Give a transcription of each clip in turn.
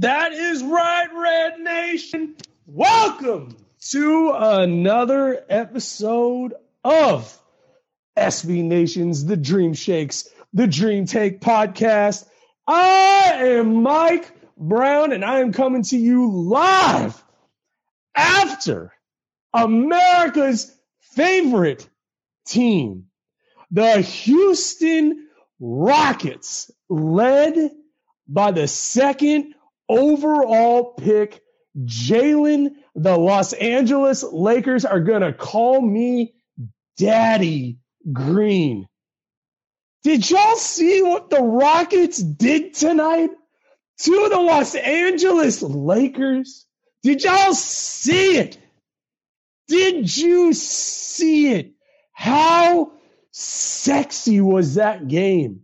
That is right, Red Nation. Welcome to another episode of SB Nation's The Dream Shakes, The Dream Take podcast. I am Mike Brown, and I am coming to you live after America's favorite team, the Houston Rockets, led by the second overall pick, Jalen. The Los Angeles Lakers are going to call me Daddy Green. Did y'all see what the Rockets did tonight to the Los Angeles Lakers? Did y'all see it? Did you see it? How sexy was that game?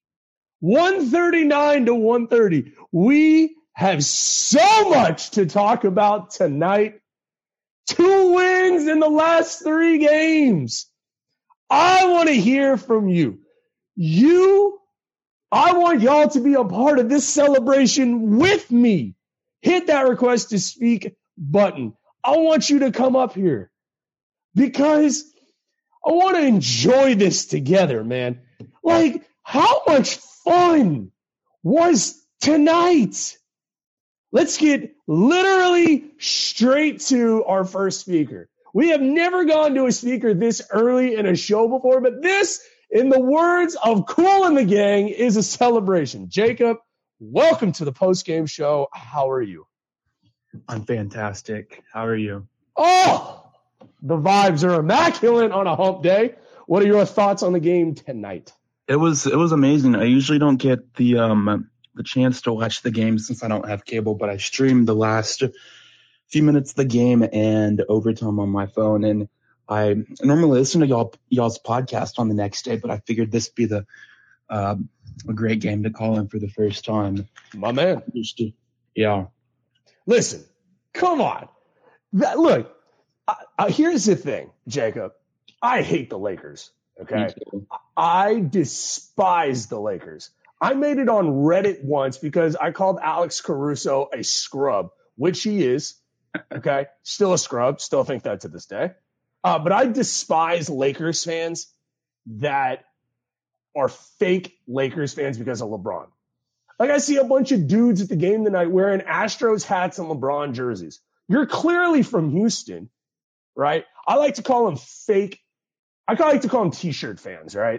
139 to 130. We have so much to talk about tonight. 2 wins in the last 3 games. I want to hear from you. I want y'all to be a part of this celebration with me. Hit that request to speak button. I want you to come up here because I want to enjoy this together, man. Like, how much fun was tonight? Let's get literally straight to our first speaker. We have never gone to a speaker this early in a show before, but this, in the words of Kool and the Gang, is a celebration. Jacob, welcome to the post-game show. How are you? I'm fantastic. How are you? Oh, the vibes are immaculate on a hump day. What are your thoughts on the game tonight? It was amazing. I usually don't get the chance to watch the game since I don't have cable, but I streamed the last few minutes of the game and overtime on my phone. And I normally listen to y'all's podcast on the next day, but I figured this would be a great game to call in for the first time. My man. Yeah. Listen, come on. Look, here's the thing, Jacob. I hate the Lakers, okay? I despise the Lakers. I made it on Reddit once because I called Alex Caruso a scrub, which he is, okay? Still a scrub. Still think that to this day. But I despise Lakers fans that are fake Lakers fans because of LeBron. Like, I see a bunch of dudes at the game tonight wearing Astros hats and LeBron jerseys. You're clearly from Houston, right? I like to call them fake. I like to call them T-shirt fans, right?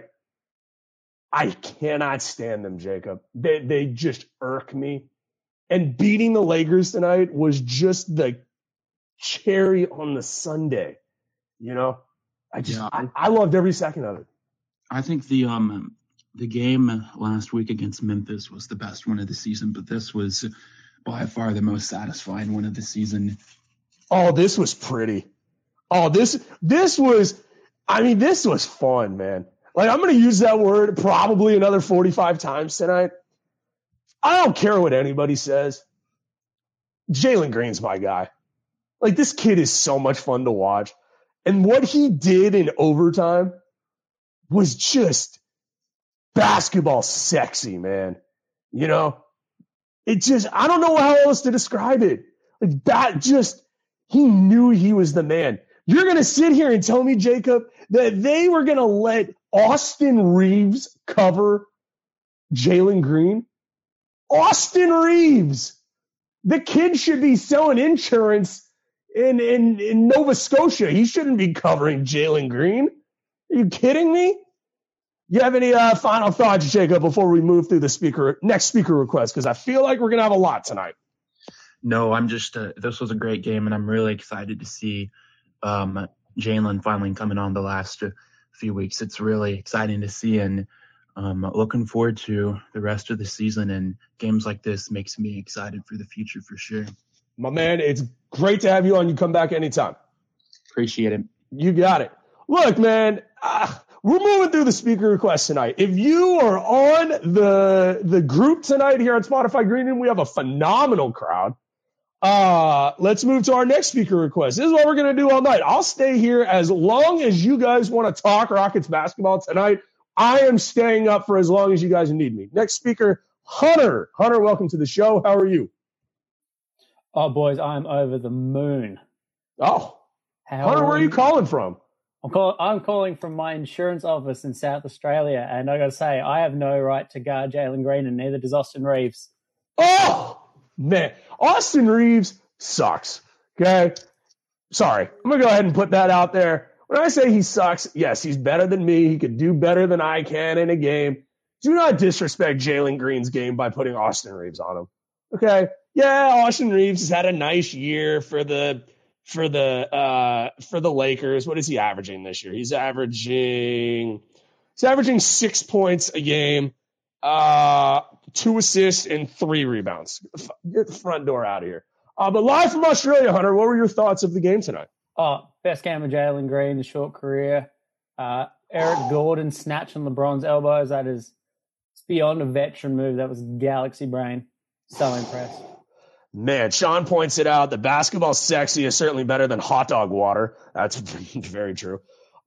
I cannot stand them, Jacob. They just irk me. And beating the Lakers tonight was just the cherry on the sundae. You know, I loved every second of it. I think the game last week against Memphis was the best one of the season, but this was by far the most satisfying one of the season. Oh, this was pretty. Oh, this was fun, man. Like, I'm going to use that word probably another 45 times tonight. I don't care what anybody says. Jalen Green's my guy. Like, this kid is so much fun to watch. And what he did in overtime was just basketball sexy, man. You know, it just, I don't know how else to describe it. Like, that just, he knew he was the man. You're going to sit here and tell me, Jacob, that they were going to let Austin Reeves cover Jalen Green? Austin Reeves! The kid should be selling insurance in Nova Scotia. He shouldn't be covering Jalen Green. Are you kidding me? You have any final thoughts, Jacob, before we move through the next speaker request? Because I feel like we're going to have a lot tonight. No, I'm just this was a great game, and I'm really excited to see Jalen finally coming on the last few weeks. It's really exciting to see, and looking forward to the rest of the season. And games like this makes me excited for the future for sure. My man, it's great to have you on. You come back anytime. Appreciate it. You got it. Look, man, we're moving through the speaker requests tonight. If you are on the group tonight here on Spotify Green Room, we have a phenomenal crowd. Let's move to our next speaker request. This is what we're going to do all night. I'll stay here as long as you guys want to talk Rockets basketball tonight. I am staying up for as long as you guys need me. Next speaker, Hunter. Hunter, welcome to the show. How are you? Oh, boys, I'm over the moon. Oh, Hunter, where are you calling from? I'm calling from my insurance office in South Australia, and I got to say, I have no right to guard Jalen Green, and neither does Austin Reeves. Oh, man. Austin Reeves sucks. Okay? Sorry. I'm going to go ahead and put that out there. When I say he sucks, yes, he's better than me. He could do better than I can in a game. Do not disrespect Jalen Green's game by putting Austin Reeves on him. Okay? Yeah, Austin Reeves has had a nice year for the Lakers. What is he averaging this year? He's averaging 6 points a game, 2 assists and 3 rebounds. Get the front door out of here. But live from Australia, Hunter, what were your thoughts of the game tonight? Oh, best game of Jalen Green, the short career. Eric Gordon snatching LeBron's elbows. That is beyond a veteran move. That was galaxy brain. So impressed. Man, Sean points it out. The basketball sexy is certainly better than hot dog water. That's very true.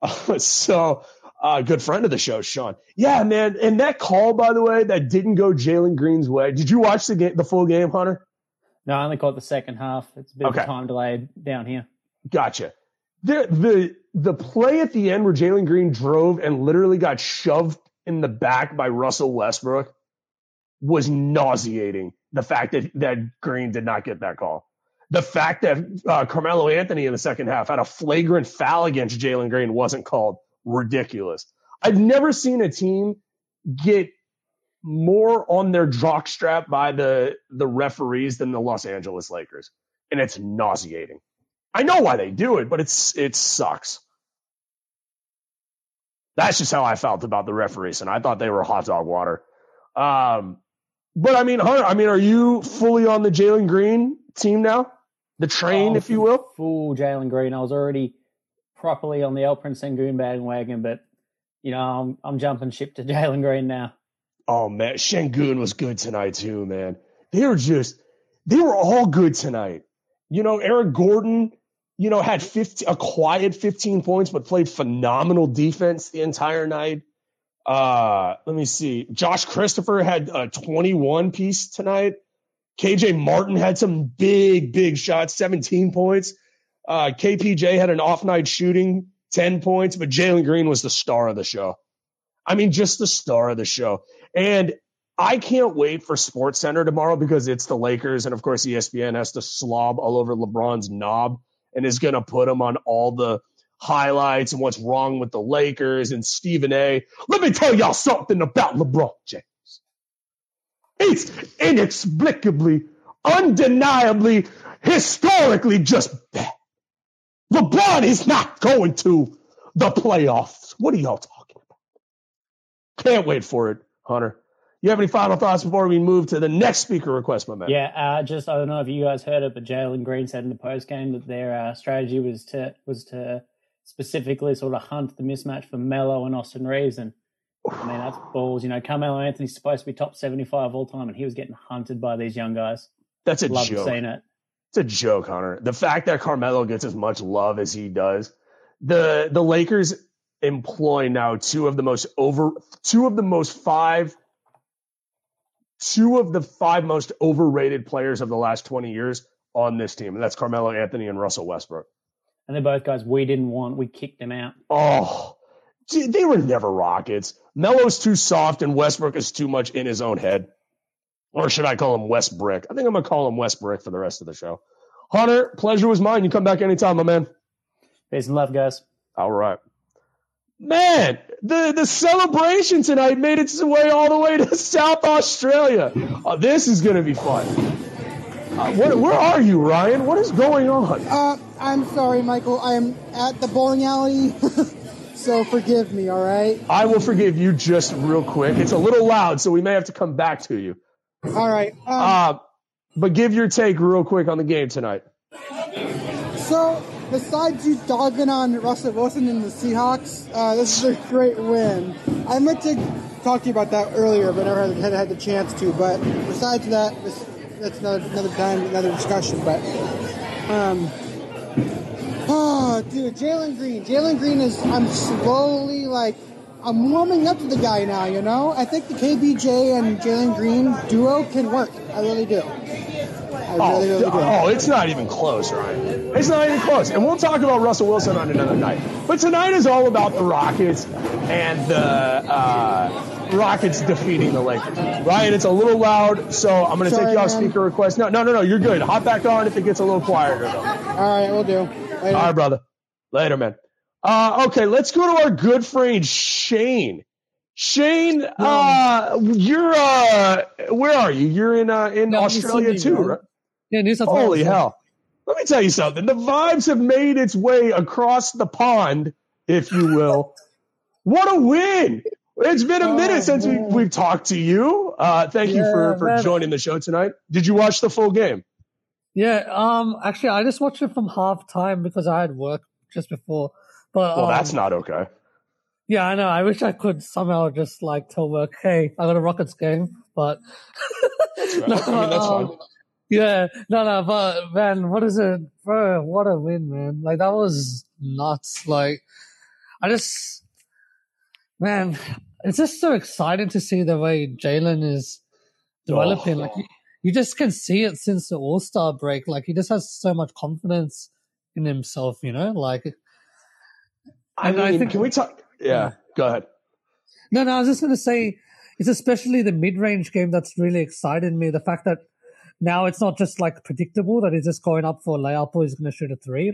Good friend of the show, Sean. Yeah, man. And that call, by the way, that didn't go Jalen Green's way. Did you watch the full game, Hunter? No, I only caught the second half. It's a bit of a time delay down here. Gotcha. The play at the end where Jalen Green drove and literally got shoved in the back by Russell Westbrook was nauseating. The fact that Green did not get that call. The fact that Carmelo Anthony in the second half had a flagrant foul against Jalen Green wasn't called. Ridiculous. I've never seen a team get more on their jockstrap by the referees than the Los Angeles Lakers. And it's nauseating. I know why they do it, but it sucks. That's just how I felt about the referees, and I thought they were hot dog water. But I mean, Hunter, are you fully on the Jalen Green team now? The train, if you will? Full Jalen Green. I was already properly on the Alperen Sengun bandwagon, but, I'm jumping ship to Jalen Green now. Oh, man. Sengun was good tonight, too, man. They were all good tonight. Eric Gordon, had a quiet 15 points, but played phenomenal defense the entire night. Let me see. Josh Christopher had a 21 piece tonight. KJ Martin had some big shots, 17 points. KPJ had an off night shooting, 10 points, but Jalen Green was the star of the show. Just the star of the show. And I can't wait for SportsCenter tomorrow because it's the Lakers. And of course, ESPN has to slob all over LeBron's knob and is going to put him on all the highlights and what's wrong with the Lakers and Stephen A. Let me tell y'all something about LeBron James. He's inexplicably, undeniably, historically just bad. LeBron is not going to the playoffs. What are y'all talking about? Can't wait for it, Hunter. You have any final thoughts before we move to the next speaker request, my man? Yeah, I don't know if you guys heard it, but Jalen Green said in the postgame that their strategy was to specifically sort of hunt the mismatch for Melo and Austin Reeves. And, that's balls. Carmelo Anthony's supposed to be top 75 all time, and he was getting hunted by these young guys. That's a Love joke. Seeing it. It's a joke, Hunter. The fact that Carmelo gets as much love as he does. The Lakers employ now two of the five most overrated players of the last 20 years on this team. And that's Carmelo Anthony and Russell Westbrook. And they're both guys we didn't want. We kicked them out. Oh, they were never Rockets. Melo's too soft and Westbrook is too much in his own head. Or should I call him Westbrick? I think I'm going to call him Westbrick for the rest of the show. Hunter, pleasure was mine. You come back anytime, my man. Peace and love, guys. All right. Man, the celebration tonight made its way all the way to South Australia. This is going to be fun. Where are you, Ryan? What is going on? I'm sorry, Michael. I am at the bowling alley, so forgive me, all right? I will forgive you just real quick. It's a little loud, so we may have to come back to you. All right. But give your take real quick on the game tonight. So, besides you dogging on Russell Wilson and the Seahawks, this is a great win. I meant to talk to you about that earlier, but never had the chance to. But besides that, that's another time, another discussion. But, dude, Jalen Green. Jalen Green is, I'm warming up to the guy now, I think the KBJ and Jalen Green duo can work. I really do. really, really do. It's not even close, Ryan. It's not even close. And we'll talk about Russell Wilson on another night. But tonight is all about the Rockets and the Rockets defeating the Lakers. Ryan, it's a little loud, so I'm going to take you off speaker request. No, you're good. Hop back on if it gets a little quieter, though. All right, we'll do. Later. All right, brother. Later, man. Okay, let's go to our good friend Shane. Shane, you're where are you? You're in Australia too, right? Yeah, New South Wales. Holy hell! Let me tell you something. The vibes have made its way across the pond, if you will. What a win! It's been a minute since we've talked to you. Thank you for joining the show tonight. Did you watch the full game? Yeah. Actually, I just watched it from halftime because I had work just before. But that's not okay. Yeah, I know. I wish I could somehow just tell work, hey, I got a Rockets game, but that's right. That's fine. Yeah, but man, what is it, bro? What a win, man! That was nuts. Man, it's just so exciting to see the way Jalen is developing. You just can see it since the All-Star break. He just has so much confidence in himself, you know. I think. Can we talk? Yeah, go ahead. No, I was just going to say, it's especially the mid-range game that's really excited me. The fact that now it's not just predictable that he's just going up for a layup or he's going to shoot a three.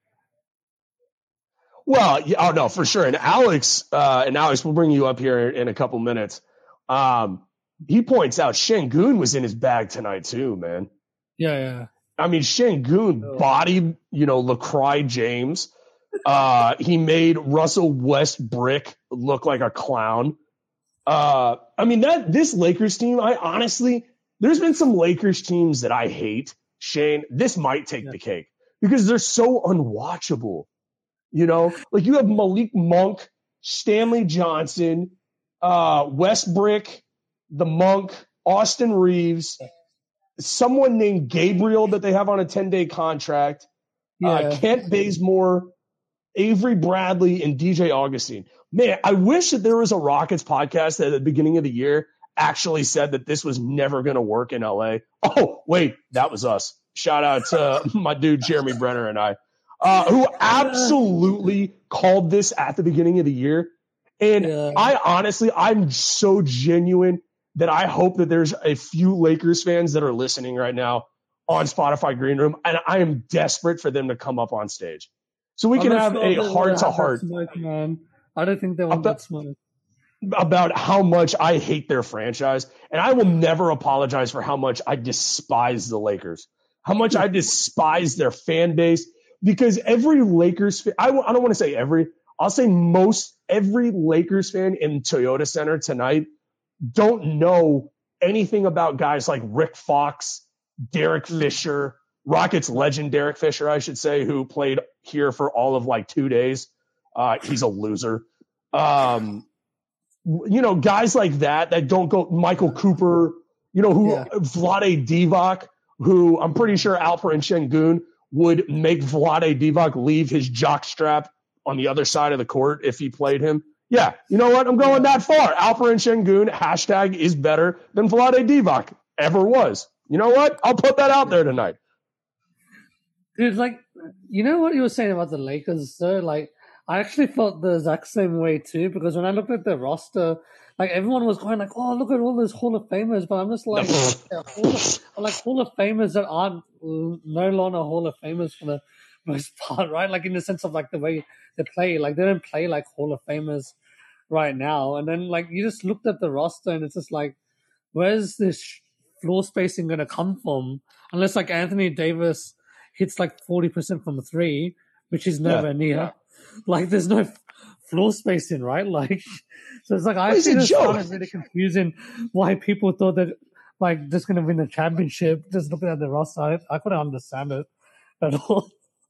Well, yeah, no, for sure. And Alex, we'll bring you up here in a couple minutes. He points out Şengün was in his bag tonight too, man. Yeah. I mean, Şengün bodied, Lacroix James. He made Russell Westbrook look like a clown. This Lakers team, there's been some Lakers teams that I hate, Shane. This might take the cake because they're so unwatchable. You have Malik Monk, Stanley Johnson, Westbrook, the Monk, Austin Reeves, someone named Gabriel that they have on a 10-day contract, Kent Bazemore, Avery Bradley, and DJ Augustine. Man, I wish that there was a Rockets podcast that at the beginning of the year actually said that this was never going to work in LA. Oh, wait, that was us. Shout out to my dude Jeremy Brenner and I, who absolutely called this at the beginning of the year. And I'm so genuine that I hope that there's a few Lakers fans that are listening right now on Spotify Green Room, and I am desperate for them to come up on stage so we can have a heart-to-heart. I don't think they want that smoke. About how much I hate their franchise, and I will never apologize for how much I despise the Lakers, how much I despise their fan base, because every Lakers fan, I don't want to say every, I'll say most every Lakers fan in Toyota Center tonight don't know anything about guys like Rick Fox, Derek Fisher, Rockets legend Derek Fisher, I should say, who played here for all of 2 days. He's a loser. Guys like that don't go, Michael Cooper, Vlade Divac, who I'm pretty sure Alperen Şengün would make Vlade Divac leave his jock strap on the other side of the court if he played him. Yeah, you know what? I'm going that far. Alperen Şengün, # is better than Vlade Divac ever was. You know what? I'll put that out there tonight. Dude, you know what you were saying about the Lakers, sir? I actually felt the exact same way too, because when I looked at the roster, everyone was going oh, look at all those Hall of Famers, but I'm just Hall of Famers that aren't no longer Hall of Famers for the most part, right? In the sense of the way they play, they don't play like Hall of Famers right now. And then you just looked at the roster and it's just where's this floor spacing going to come from? Unless Anthony Davis hits 40% from 3, which is nowhere near. There's no floor spacing, right? So it's I think it's really confusing why people thought that just going to win the championship. Just looking at the roster, I couldn't understand it at all.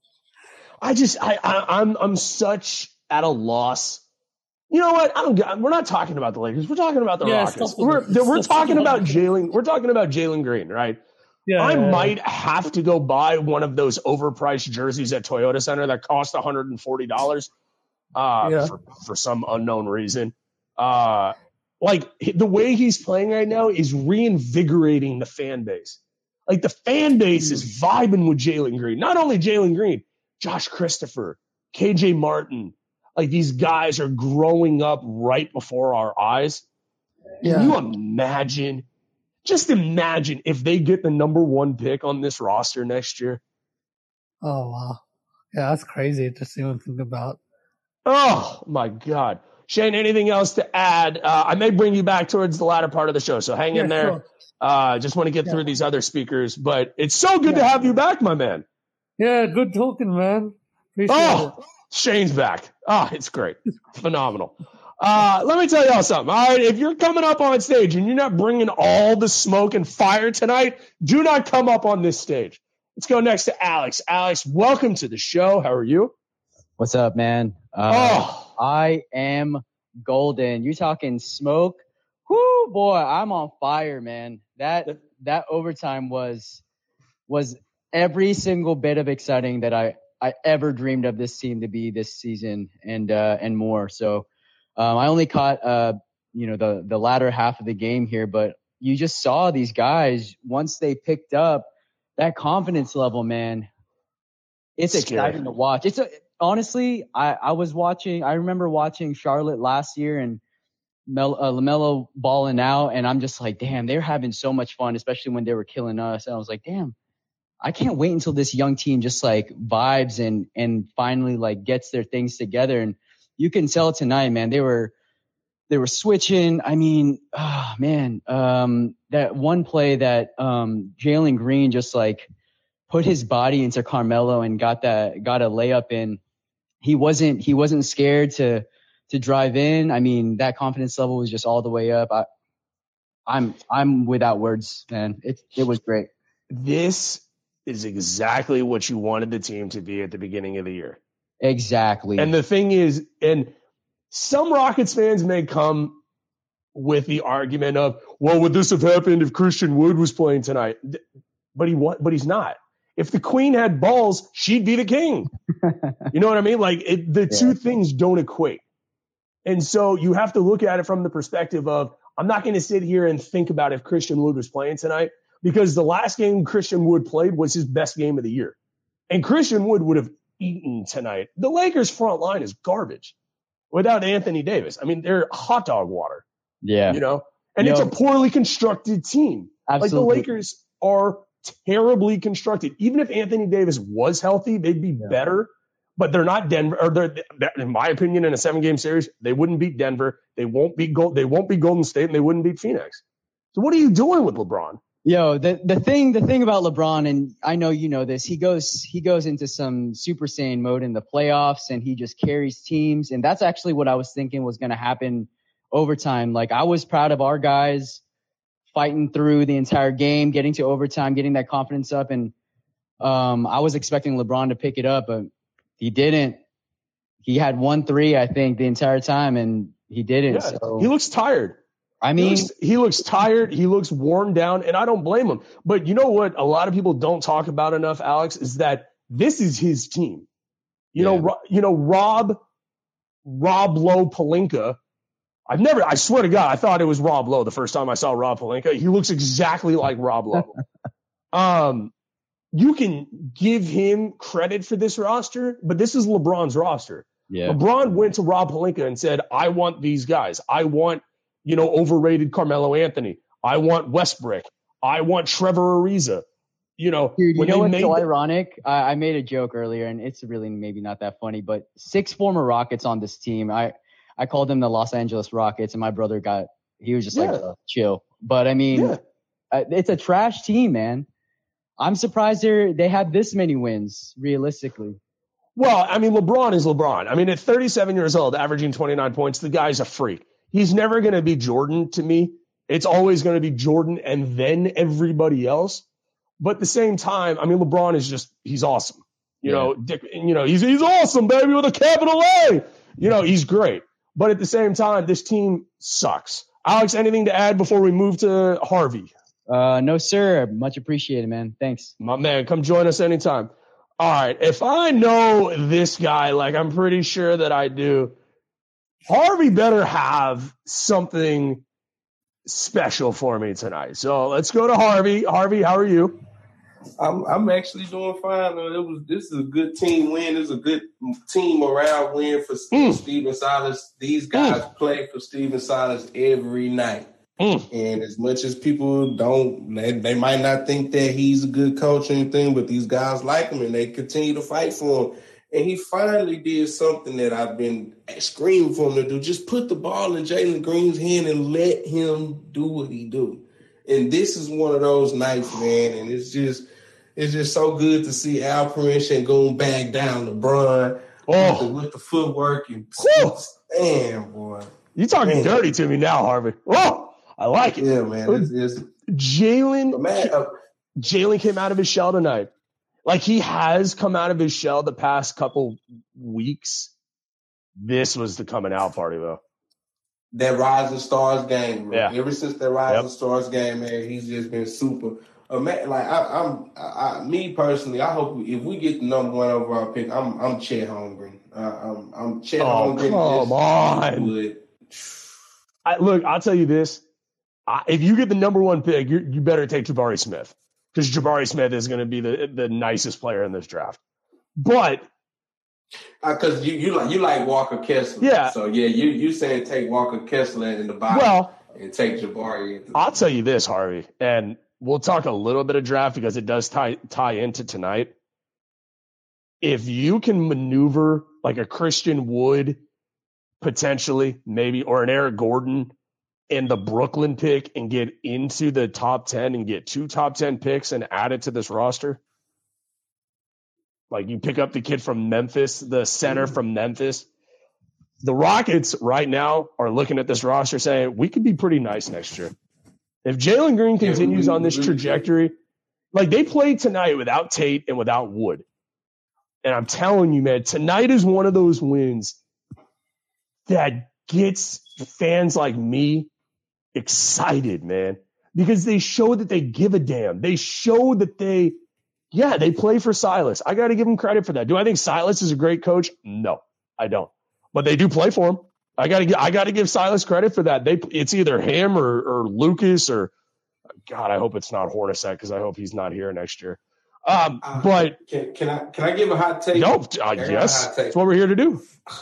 I'm such at a loss. You know what? We're not talking about the Lakers. We're talking about the Rockets. We're talking about Jalen. We're talking about Jalen Green, right? Yeah. I might have to go buy one of those overpriced jerseys at Toyota Center that cost $140 for some unknown reason. The way he's playing right now is reinvigorating the fan base. Like the fan base is vibing with Jalen Green. Not only Jalen Green, Josh Christopher, KJ Martin. Like these guys are growing up right before our eyes. Yeah. Can you imagine? Just imagine if they get the number 1 pick on this roster next year. Oh, wow. Yeah, that's crazy to even think about. Oh, my God. Shane, anything else to add? I may bring you back towards the latter part of the show, so hang in there. Sure. Just want to get through these other speakers, but it's so good to have you back, my man. Yeah, good talking, man. Appreciate it. Shane's back. It's great. Phenomenal. Let me tell y'all something. All right, if you're coming up on stage and you're not bringing all the smoke and fire tonight, do not come up on this stage. Let's go next to Alex. Alex, welcome to the show. How are you? What's up, man? I am golden. You talking smoke? Whoo, boy, I'm on fire, man. That overtime was every single bit of exciting that I ever dreamed of this team to be this season and more. So I only caught the latter half of the game here, but you just saw these guys once they picked up that confidence level, man. It's exciting to watch. Honestly, I remember watching Charlotte last year and LaMelo balling out, and I'm just like, damn, they're having so much fun, especially when they were killing us. And I was like, damn, I can't wait until this young team just like vibes and finally like gets their things together. And you can tell tonight, man, they were switching. I mean, that one play that Jalen Green just like put his body into Carmelo and got a layup in. He wasn't scared to drive in. I mean, that confidence level was just all the way up. I'm without words, man. It was great. This is exactly what you wanted the team to be at the beginning of the year. Exactly. And the thing is, and some Rockets fans may come with the argument of, well, would this have happened if Christian Wood was playing tonight? But he's not. If the queen had balls, she'd be the king. You know what I mean? Like the two things don't equate. And so you have to look at it from the perspective of, I'm not going to sit here and think about if Christian Wood was playing tonight, because the last game Christian Wood played was his best game of the year. And Christian Wood would have eaten tonight. The Lakers front line is garbage without Anthony Davis. I mean, they're hot dog water. Yeah. You know? And it's a poorly constructed team. Absolutely. Like the Lakers are terribly constructed. Even if Anthony Davis was healthy, they'd be better. But they're not Denver. Or in my opinion, in a 7-game series, they wouldn't beat Denver. They won't beat Golden State, and they wouldn't beat Phoenix. So what are you doing with LeBron? Yo, the thing about LeBron, and I know you know this, he goes into some Super Saiyan mode in the playoffs, and he just carries teams. And that's actually what I was thinking was going to happen overtime. Like, I was proud of our guys fighting through the entire game, getting to overtime, getting that confidence up. And I was expecting LeBron to pick it up, but he didn't. He had 1-3, I think, the entire time, and he didn't. Yeah, so he looks tired. I mean, he looks tired. He looks worn down, and I don't blame him. But you know what a lot of people don't talk about enough, Alex, is that this is his team. Rob Lowe Pelinka. I swear to God, I thought it was Rob Lowe the first time I saw Rob Pelinka. He looks exactly like Rob Lowe. You can give him credit for this roster, but this is LeBron's roster. Yeah. LeBron went to Rob Pelinka and said, I want these guys. I want, overrated Carmelo Anthony. I want Westbrook. I want Trevor Ariza. Dude, you know what's so ironic? I made a joke earlier, and it's really maybe not that funny, but 6 former Rockets on this team. I called them the Los Angeles Rockets, and my brother he was just like, chill. But I mean, it's a trash team, man. I'm surprised they have this many wins, realistically. Well, I mean, LeBron is LeBron. I mean, at 37 years old, averaging 29 points, the guy's a freak. He's never going to be Jordan to me. It's always going to be Jordan and then everybody else. But at the same time, I mean, LeBron is he's awesome. He's awesome, baby, with a capital A. He's great. But at the same time, this team sucks. Alex, anything to add before we move to Harvey? No, sir. Much appreciated, man. Thanks. My man, come join us anytime. All right. If I know this guy, like I'm pretty sure that I do, Harvey better have something special for me tonight. So let's go to Harvey. Harvey, how are you? I'm actually doing fine. This is a good team win. This is a good team morale win for Stephen Silas. These guys play for Stephen Silas every night. And as much as people they might not think that he's a good coach or anything, but these guys like him and they continue to fight for him. And he finally did something that I've been screaming for him to do. Just put the ball in Jalen Green's hand and let him do what he do. And this is one of those nights, man. And it's just so good to see Alperen Sengun back down LeBron with the footwork. And damn, boy. You talking dirty to me now, Harvey. Oh, I like it. Yeah, man. Jalen came out of his shell tonight. Like he has come out of his shell the past couple weeks. This was the coming out party, though. That Rising Stars game, bro. Yeah. Ever since that Rising Stars game, man, he's just been super. Like me personally, I hope if we get the number one overall pick, I'm Chet Holmgren. I'm Chet Holmgren. Come on. Look, I'll tell you this: if you get the number one pick, you better take Jabari Smith. Because Jabari Smith is going to be the nicest player in this draft. But because you like Walker Kessler. Yeah. So you saying take Walker Kessler in the bottom and take Jabari. I'll tell you this, Harvey, and we'll talk a little bit of draft because it does tie into tonight. If you can maneuver like a Christian Wood, potentially, maybe, or an Eric Gordon in the Brooklyn pick and get into the top 10 and get 2 top 10 picks and add it to this roster. Like you pick up the kid from Memphis, the center from Memphis. The Rockets right now are looking at this roster saying, we could be pretty nice next year. If Jalen Green continues on this trajectory, like they played tonight without Tate and without Wood. And I'm telling you, man, tonight is one of those wins that gets fans like me excited, man, because they show that they give a damn. They show that they play for Silas. I got to give them credit for that. Do I think Silas is a great coach? No, I don't. But they do play for him. I got to give Silas credit for that. It's either him or Lucas or God. I hope it's not Hornacek because I hope he's not here next year. But can I give a hot take? No, yes, that's what we're here to do.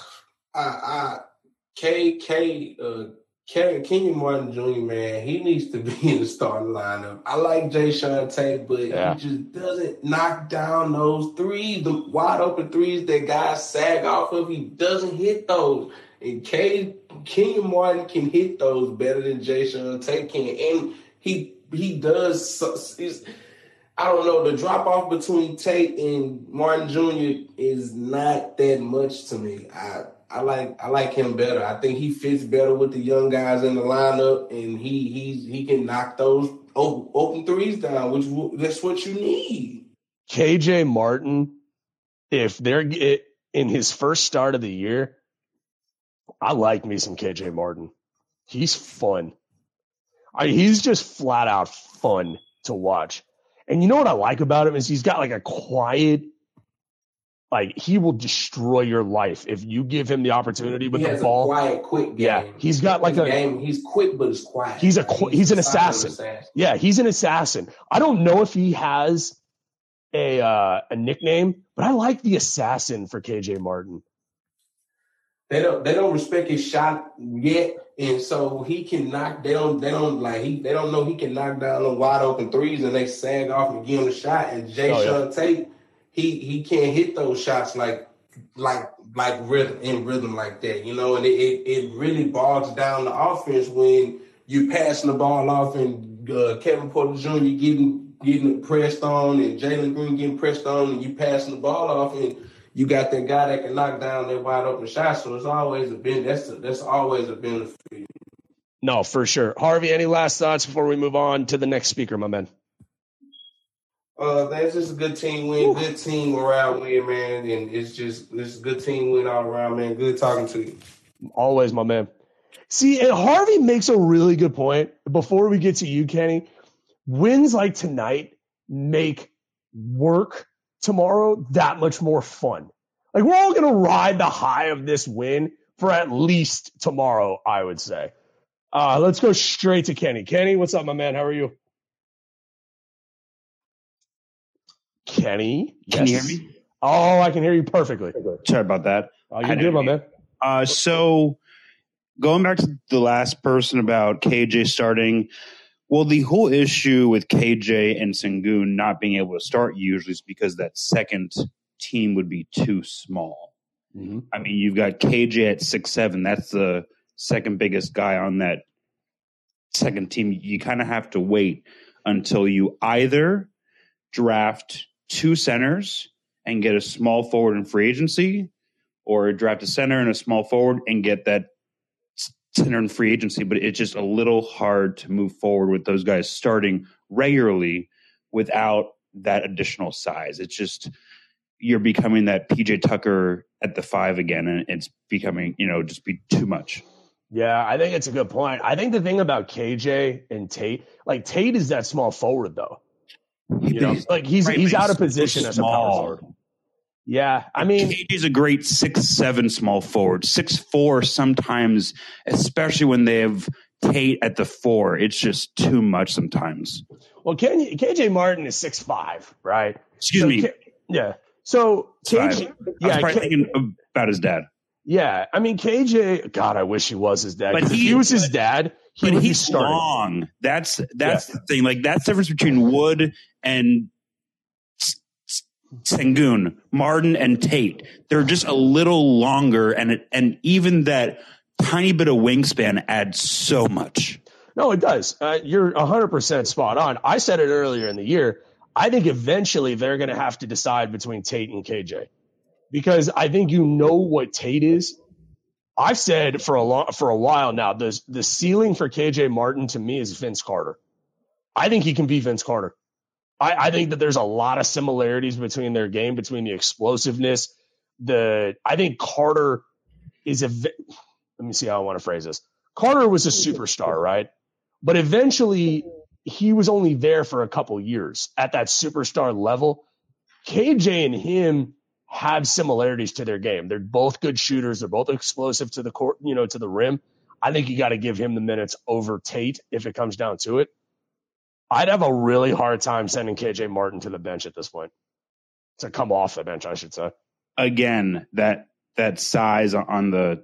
Kenyon Martin Jr., man, he needs to be in the starting lineup. I like Jayshawn Tate, but he just doesn't knock down those threes, the wide open threes that guys sag off of. He doesn't hit those. And Kenyon Martin can hit those better than Jayshawn Tate can. And he does. I don't know. The drop off between Tate and Martin Jr. is not that much to me. I like him better. I think he fits better with the young guys in the lineup, and he can knock those open threes down, that's what you need. KJ Martin, if they're in his first start of the year, I like me some KJ Martin. He's fun. He's just flat out fun to watch. And you know what I like about him is he's got like a quiet. Like, he will destroy your life if you give him the opportunity with the ball. A quiet, quick game. Yeah, he's got like game. He's quick, but it's quiet. He's an assassin. Yeah, he's an assassin. I don't know if he has a nickname, but I like the assassin for KJ Martin. They don't respect his shot yet, and so he can knock. They don't know he can knock down the wide open threes, and they sag off and give him a shot. And Jayshawn Tate. He can't hit those shots like rhythm like that, you know, and it really bogs down the offense when you passing the ball off and Kevin Porter Jr. getting pressed on and Jalen Green getting pressed on and you passing the ball off and you got that guy that can knock down that wide open shot. So it's always that's always a benefit. No, for sure. Harvey, any last thoughts before we move on to the next speaker, my man? That's just a good team win, good team morale win, man, and it's a good team win all around, man. Good talking to you. Always, my man. See, and Harvey makes a really good point. Before we get to you, Kenny, wins like tonight make work tomorrow that much more fun. Like, we're all going to ride the high of this win for at least tomorrow, I would say. Let's go straight to Kenny. Kenny, what's up, my man? How are you? Kenny, Can you hear me? Oh, I can hear you perfectly. Sorry about that. You're good, my man. So going back to the last person about KJ starting, well, the whole issue with KJ and Sengun not being able to start usually is because that second team would be too small. Mm-hmm. I mean, you've got KJ at 6'7". That's the second biggest guy on that second team. You kind of have to wait until you either draft 2 centers and get a small forward in free agency, or draft a center and a small forward and get that center in free agency. But it's just a little hard to move forward with those guys starting regularly without that additional size. It's just, you're becoming that PJ Tucker at the 5 again, and it's becoming, just be too much. Yeah, I think it's a good point. I think the thing about KJ and Tate, like Tate is that small forward though. He's out of position as a power forward. Yeah, I mean, KJ's a great 6'7" small forward, 6'4" sometimes, especially when they have Tate at the 4. It's just too much sometimes. Well, KJ Martin is 6'5", right? Excuse me. Yeah. So KJ, I was probably thinking about his dad. Yeah, I mean KJ. God, I wish he was his dad. But if he was his dad, he's long. That's the thing. Like, that's the difference between Wood and Sengun, Martin and Tate. They're just a little longer, and even that tiny bit of wingspan adds so much. No, it does. You're 100% spot on. I said it earlier in the year. I think eventually they're going to have to decide between Tate and KJ, because I think what Tate is. I've said for a while now, the ceiling for KJ Martin to me is Vince Carter. I think he can be Vince Carter. I think that there's a lot of similarities between their game, between the explosiveness. I think Carter is let me see how I want to phrase this. Carter was a superstar, right? But eventually he was only there for a couple years at that superstar level. KJ and him have similarities to their game. They're both good shooters. They're both explosive to the court, to the rim. I think you got to give him the minutes over Tate if it comes down to it. I'd have a really hard time sending KJ Martin to the bench at this point. To come off the bench, I should say. Again, that size on the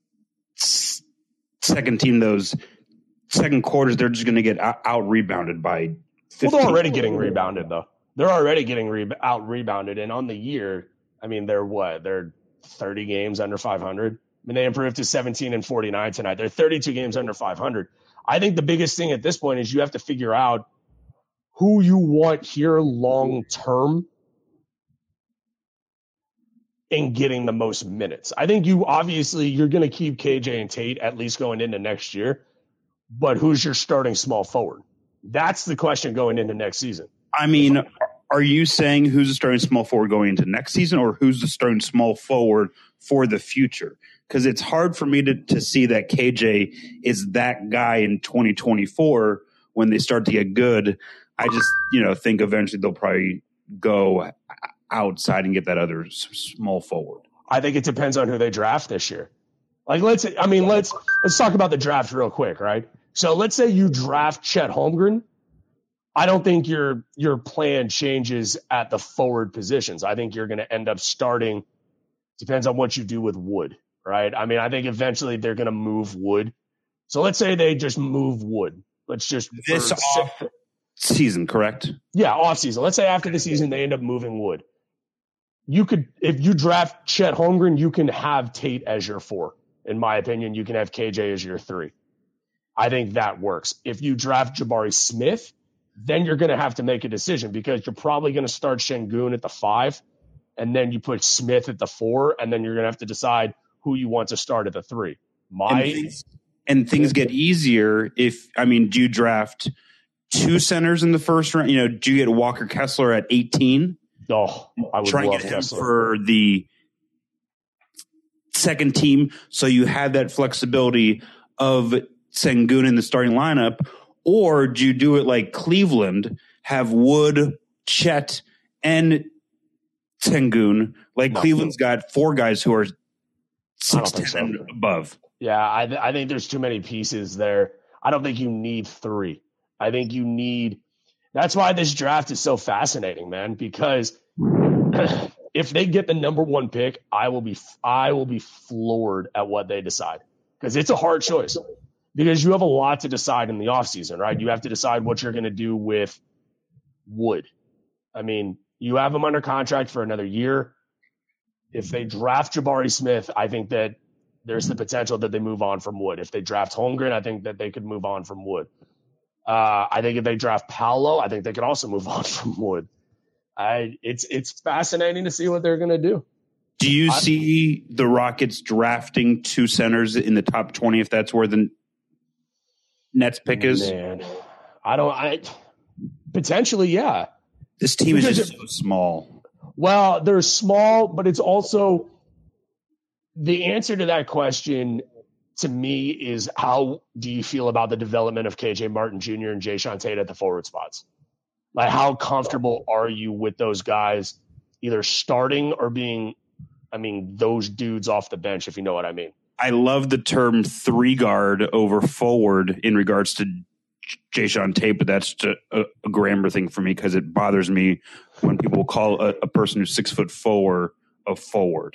second team, those second quarters, they're just going to get out rebounded by 15. Well, they're already getting rebounded, though. They're already getting out rebounded. And on the year, I mean, they're 30 games under 500. I mean, they improved to 17-49 tonight. They're 32 games under 500. I think the biggest thing at this point is you have to figure out who you want here long term in getting the most minutes. I think you're going to keep KJ and Tate at least going into next year, but who's your starting small forward? That's the question going into next season. I mean, are you saying who's the starting small forward going into next season, or who's the starting small forward for the future? Because it's hard for me to see that KJ is that guy in 2024 when they start to get good. I just, think eventually they'll probably go outside and get that other small forward. I think it depends on who they draft this year. Like, let's talk about the draft real quick, right? So let's say you draft Chet Holmgren. I don't think your plan changes at the forward positions. I think you're going to end up starting. Depends on what you do with Wood, right? I mean, I think eventually they're going to move Wood. So let's say they just move Wood. Let's just this off season, correct? Yeah, off season. Let's say after the season they end up moving Wood. You could, if you draft Chet Holmgren, you can have Tate as your 4. In my opinion, you can have KJ as your 3. I think that works. If you draft Jabari Smith, then you're going to have to make a decision, because you're probably going to start Sengun at the 5, and then you put Smith at the 4, and then you're going to have to decide who you want to start at the 3. And things get easier do you draft 2 centers in the first round? Do you get Walker Kessler at 18? Oh, I would try love and get Kessler him for the second team, so you have that flexibility of Sengun in the starting lineup. Or do you do it like Cleveland, have Wood, Chet, and Sengun? Cleveland's got 4 guys who are 6'10" and above. Yeah, I think there's too many pieces there. I don't think you need 3. I think you need That's why this draft is so fascinating, man, because if they get the number 1 pick, I will be floored at what they decide, because it's a hard choice, because you have a lot to decide in the offseason, right? You have to decide what you're going to do with Wood. I mean, you have him under contract for another year. If they draft Jabari Smith, I think that there's the potential that they move on from Wood. If they draft Holmgren, I think that they could move on from Wood. I think if they draft Paolo, I think they could also move on from Wood. It's fascinating to see what they're going to do. Do you see the Rockets drafting 2 centers in the top 20 if that's where the Nets pick is? Man, potentially, yeah. This team is just so small. Well, they're small, but it's also the answer to that question to me is, how do you feel about the development of KJ Martin Jr. and Jae'Sean Tate at the forward spots? Like, how comfortable are you with those guys either starting or being, those dudes off the bench, if you know what I mean? I love the term 3 guard over forward in regards to Jae'Sean Tate, but that's just a grammar thing for me, because it bothers me when people call a person who's 6'4" a forward.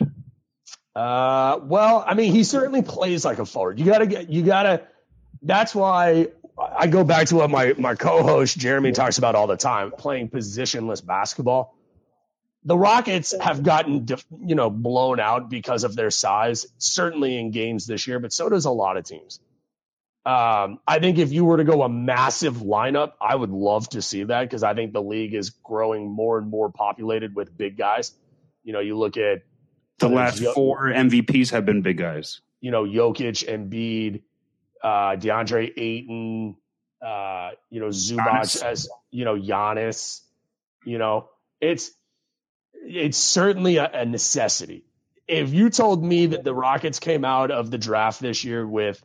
Well, he certainly plays like a forward. You gotta, that's why I go back to what my co-host Jeremy talks about all the time, playing positionless basketball. The Rockets have gotten, blown out because of their size, certainly in games this year, but so does a lot of teams. I think if you were to go a massive lineup, I would love to see that, because I think the league is growing more and more populated with big guys. You look at the last 4 MVPs have been big guys. Jokic, Embiid, DeAndre Ayton, Zubac, as Giannis. It's certainly a necessity. If you told me that the Rockets came out of the draft this year with,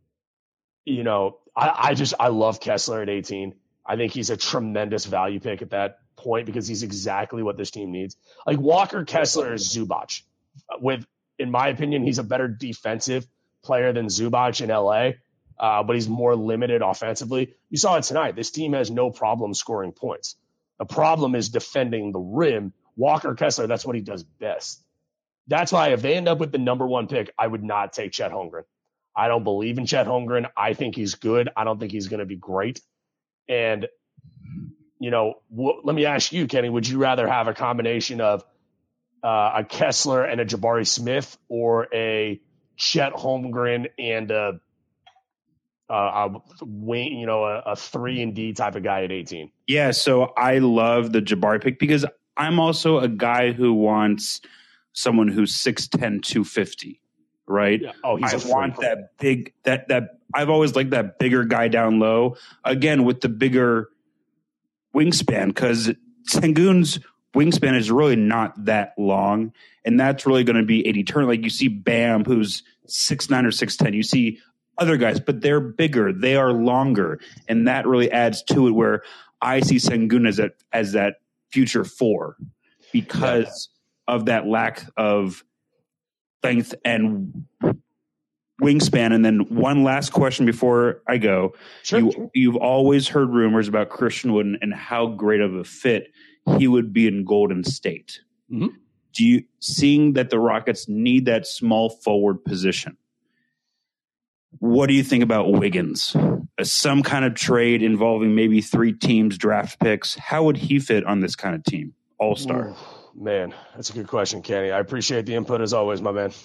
I love Kessler at 18. I think he's a tremendous value pick at that point, because he's exactly what this team needs. Like, Walker Kessler is Zubac. In my opinion, he's a better defensive player than Zubac in LA, but he's more limited offensively. You saw it tonight. This team has no problem scoring points. The problem is defending the rim. Walker Kessler, that's what he does best. That's why if they end up with the number 1 pick, I would not take Chet Holmgren. I don't believe in Chet Holmgren. I think he's good. I don't think he's going to be great. And, let me ask you, Kenny, would you rather have a combination of a Kessler and a Jabari Smith, or a Chet Holmgren and a 3-and-D type of guy at 18? Yeah, so I love the Jabari pick, because I'm also a guy who wants someone who's 6'10", 250, right? Yeah. Oh, I want that big, that I've always liked that bigger guy down low, again, with the bigger wingspan, because Sengun's wingspan is really not that long, and that's really going to be a deterrent. Like, you see Bam, who's 6'9" or 6'10". You see other guys, but they're bigger, they are longer, and that really adds to it, where I see Sengun as that future 4, because of that lack of length and wingspan. And then one last question before I go. Sure. You've always heard rumors about Christian Wood and how great of a fit he would be in Golden State. Mm-hmm. Seeing that the Rockets need that small forward position, what do you think about Wiggins? Some kind of trade involving maybe 3 teams, draft picks. How would he fit on this kind of team? All-star. Ooh, man, that's a good question, Kenny. I appreciate the input as always, my man.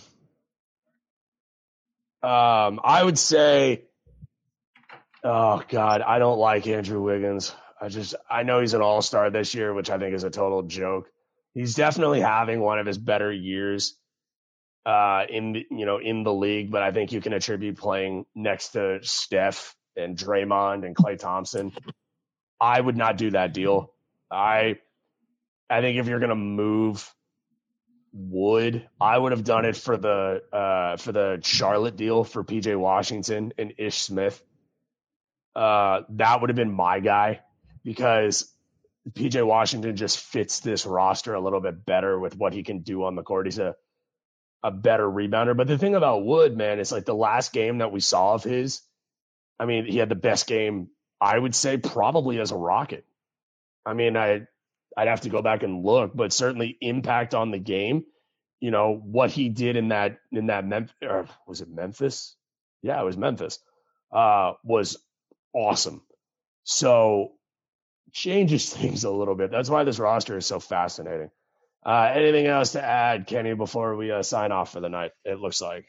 I would say, oh God, I don't like Andrew Wiggins. I know he's an all-star this year, which I think is a total joke. He's definitely having one of his better years in the league, but I think you can attribute playing next to Steph and Draymond and Klay Thompson. I would not do that deal. I think if you're going to move Wood, I would have done it for the Charlotte deal for PJ Washington and Ish Smith. That would have been my guy, because PJ Washington just fits this roster a little bit better with what he can do on the court. He's a better rebounder. But the thing about Wood, man, is like the last game that we saw of his, he had the best game, I would say, probably as a Rocket. I mean, I'd have to go back and look, but certainly impact on the game. You know, what he did in that Memphis, or was it Memphis? Yeah, it was Memphis. Was awesome. So changes things a little bit. That's why this roster is so fascinating. Anything else to add, Kenny, before we sign off for the night? It looks like.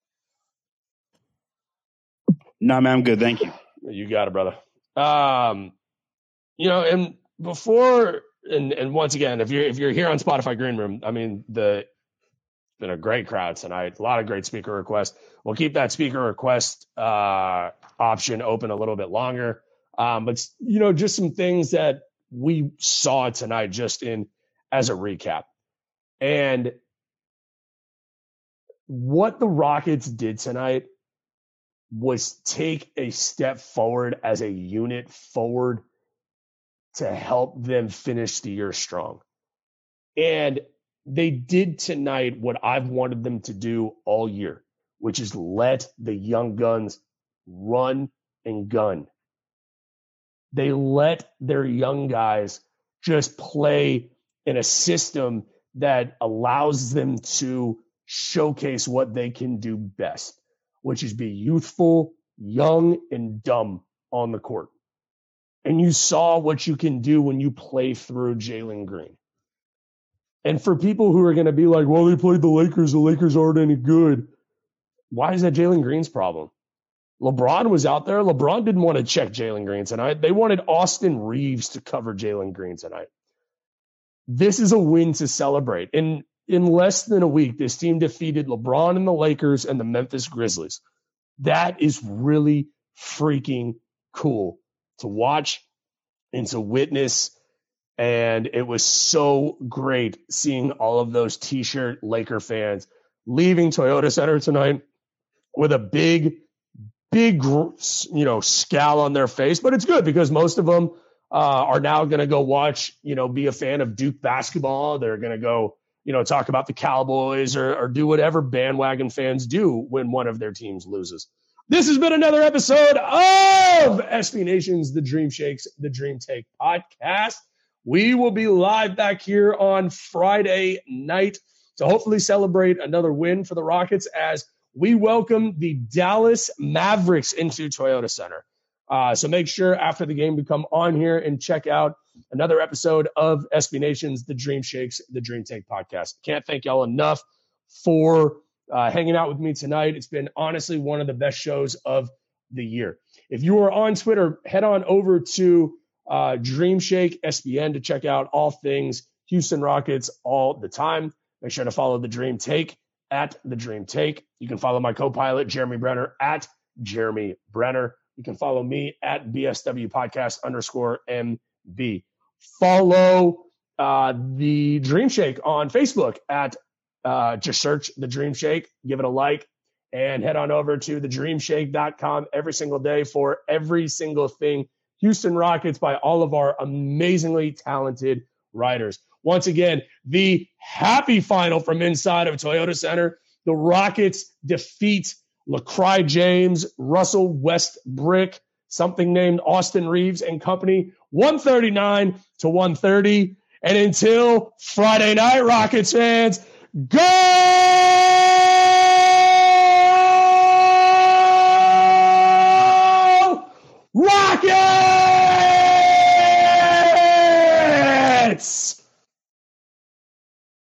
No, man, I'm good. Thank you. You got it, brother. You know, and before and once again, if you're here on Spotify Green Room, I mean, it's been a great crowd tonight. A lot of great speaker requests. We'll keep that speaker request option open a little bit longer. But you know, just some things that we saw tonight, just as a recap, and what the Rockets did tonight was take a step forward as a unit forward to help them finish the year strong. And they did tonight what I've wanted them to do all year, which is let the young guns run and gun. They let their young guys just play in a system that allows them to showcase what they can do best, which is be youthful, young, and dumb on the court. And you saw what you can do when you play through Jalen Green. And for people who are going to be like, well, they played the Lakers aren't any good. Why is that Jalen Green's problem? LeBron was out there. LeBron didn't want to check Jalen Green tonight. They wanted Austin Reeves to cover Jalen Green tonight. This is a win to celebrate. In less than a week, this team defeated LeBron and the Lakers and the Memphis Grizzlies. That is really freaking cool to watch and to witness. And it was so great seeing all of those T-shirt Laker fans leaving Toyota Center tonight with a big, you know, scowl on their face. But it's good because most of them are now going to go watch, you know, be a fan of Duke basketball. They're going to go, you know, talk about the Cowboys or do whatever bandwagon fans do when one of their teams loses. This has been another episode of SB Nation's The Dream Shakes, The Dream Take podcast. We will be live back here on Friday night to hopefully celebrate another win for the Rockets as we welcome the Dallas Mavericks into Toyota Center. So make sure after the game to come on here and check out another episode of SB Nation's The Dream Shakes, The Dream Take podcast. Can't thank y'all enough for hanging out with me tonight. It's been honestly one of the best shows of the year. If you are on Twitter, head on over to Dream Shake SBN to check out all things Houston Rockets all the time. Make sure to follow The Dream Take at The Dream Take. You can follow my co-pilot, Jeremy Brenner, at Jeremy Brenner. You can follow me at BSW Podcast _MB. Follow the Dream Shake on Facebook at just search The Dream Shake, give it a like, and head on over to thedreamshake.com every single day for every single thing Houston Rockets by all of our amazingly talented writers. Once again, the happy final from inside of Toyota Center. The Rockets defeat LaCry James, Russell Westbrook, something named Austin Reeves and company, 139-130. And until Friday night, Rockets fans, go!